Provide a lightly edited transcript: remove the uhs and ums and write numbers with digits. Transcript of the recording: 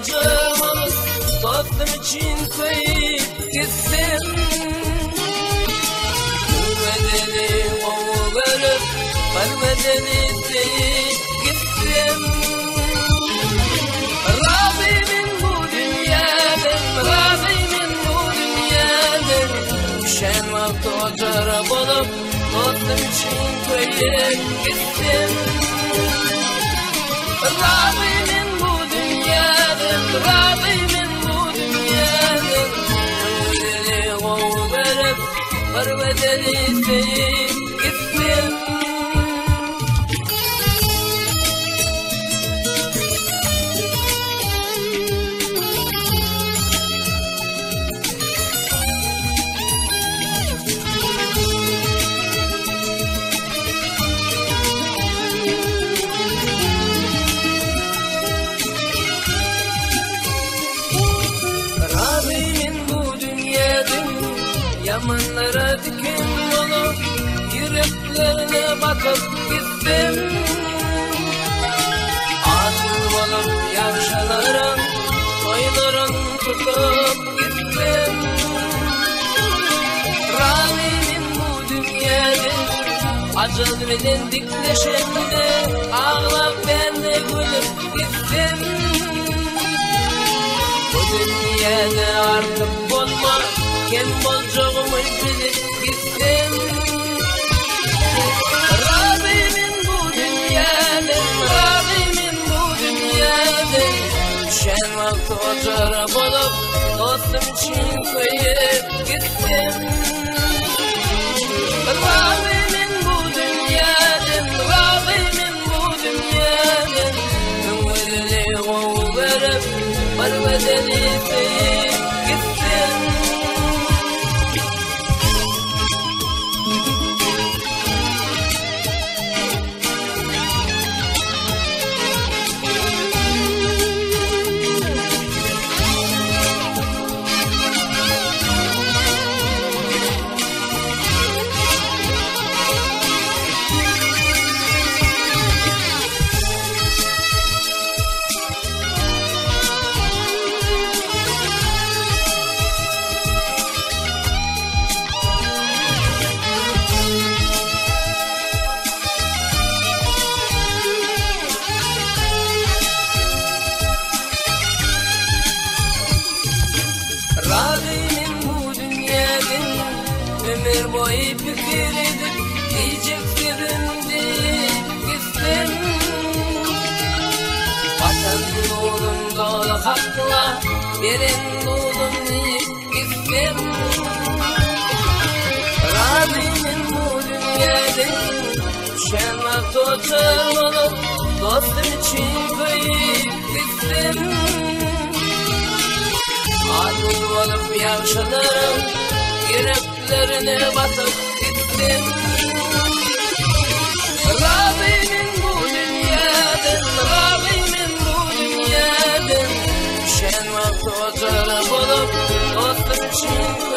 ocağım olup dostum için koyup gittim. Bedeli ovu verip bedeli deyip gittim. Razıyım bu dünyadan, razıyım bu dünyadan. Düşen vakti ocağım olup dostum için koyup gittim. Razıyım bu dünyadan, razıyım bu dünyadan. Bedeli ovu verip bedeli deyip gittim. Razıyım bu dünyadan, yamanlara diken olup yüreklerine bakıp gittim. Aşık olup yavşaların toyların tutup gittim. Razıyım bu dünyadan, acıl bilen dikleşimde ağlap ben de gülüp gittim. Bu dünyada artık bulma, kim bolacağımı bilip gittim. Razıyım bu dünyadan, razıyım bu dünyadan. Düşen vakti ocağım olup dostum için koyup gittim. Razıyım bu dünyadan, razıyım bu dünyadan. Bedeli ovu verip bedeli deyip gittim. Razıyım bu dünyadan, ömür boyu fikir edip diyeceklerim deyip gittim. Vatan nurun dolu hakla, veren nurun deyip gittim. Razıyım bu dünyadan, düşen vakti ocağım olup dostum için koyup gittim. Adım olup yavşalarım yüreklerine batıp gittim. Razıyım bu dünyadan, razıyım bu dünyadan. Düşen vakti ocağım olup dostum için